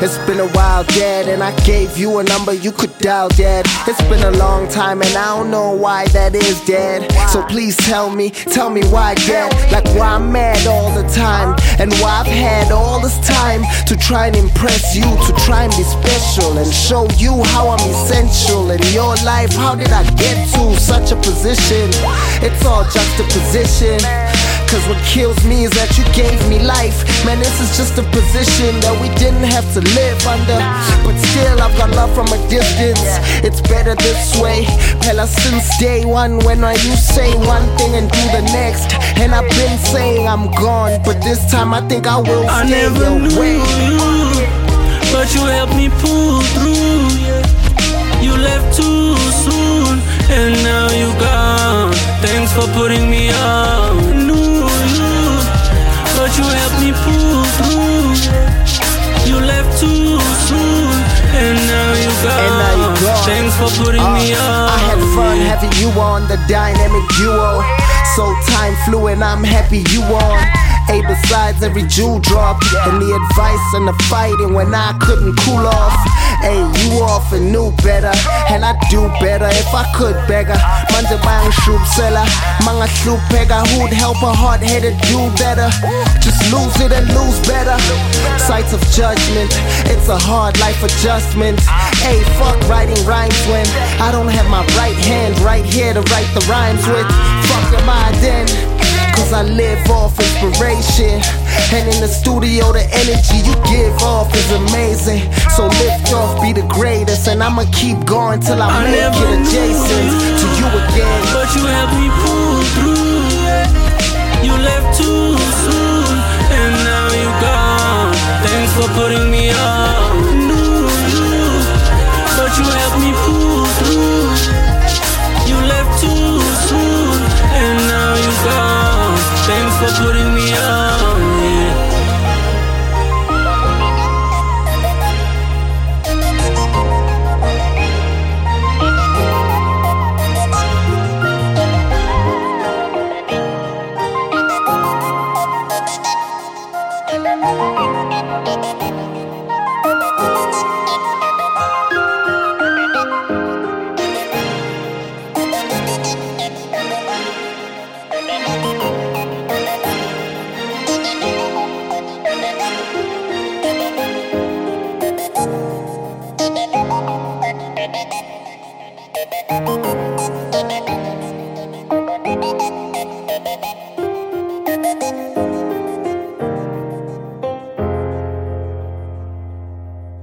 It's been a while, Dad, and I gave you a number you could dial, Dad. It's been a long time and I don't know why that is, Dad. So please tell me why, Dad. Like why I'm mad all the time, and why I've had all this time to try and impress you, to try and be special and show you how I'm essential in your life. How did I get to such a position? It's all juxtaposition. Cause what kills me is that you gave me life. Man, this is just a position that we didn't have to live under. But still, I've got love from a distance. It's better this way. Pella, since day one, when you say one thing and do the next. And I've been saying I'm gone, but this time I think I will stay I never knew away. you, but you helped me pull through. You left too soon, and now you gone. Thanks for putting me on. But you helped me pull through. You left too soon, and now you gone. Thanks for putting me on. I had fun having you on, the dynamic duo. So time flew and I'm happy you on. A besides every jewel drop, and the advice and the fighting when I couldn't cool off. Hey, you often knew better, and I'd do better if I could beggar. Manje bang shoop seller, manga slupega. Who'd help a hard-headed do better? Just lose it and lose better. Sights of judgment, it's a hard life adjustment. Hey, fuck writing rhymes when I don't have my right hand right here to write the rhymes with. Fuck am I then? Cause I live off inspiration, and in the studio the energy you give off is amazing. So lift off, be the greatest, and I'ma keep going till I make it adjacent to you again. But you helped me pull through. You left too soon, and now you gone. Thanks for putting me on. But you helped me pull through. You left too soon, and now you gone. Thanks for putting me on, yeah.